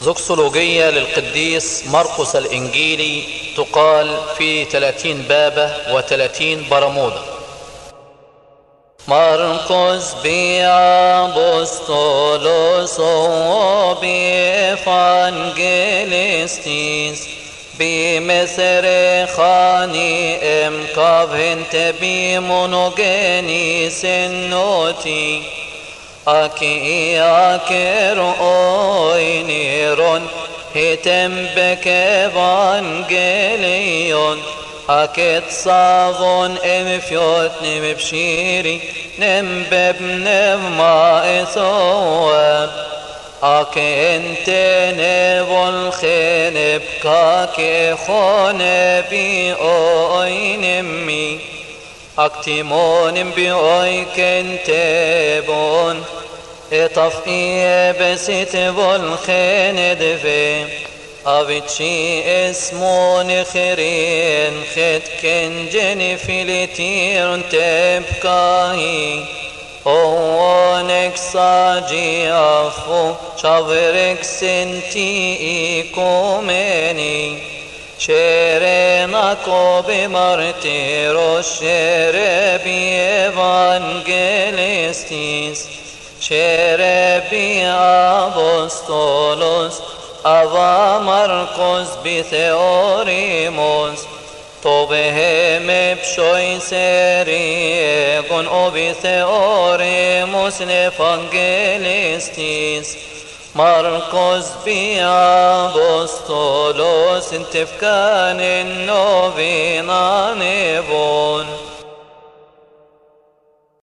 زوكسولوجية للقديس مرقس الإنجيلي تقال في 30 بابة و30 برمودا. مرقس بأبوستولوس وبإفانجيليستيس بمثر خاني كافنت بمونوجينيس النوتي أكي أكر أوينيرون هتم بك إفانجيليون أكيد صاغون فيوت بشيري نمبب نفما إثواب أكي انت نبول خينب كاكي خونبي أوي نمي أكتمون بأوي كنتبون إطفئي بسيت بول خيند في أبتشي اسمون خيرين خد كنجن فيلتير تبكاهي أوانك ساجي أفو شافرك سنتي إيكوميني شيريناكو بمرتيرو شيربي إيفانجيليستيس شيربي أبوستولوس أبا مرقس بثيوريموس طوبهم بشوي سيريغون أو بثيوريموس نفانجيليستيس مرقس بأبوستولوس انتفكان النوفينا نيفون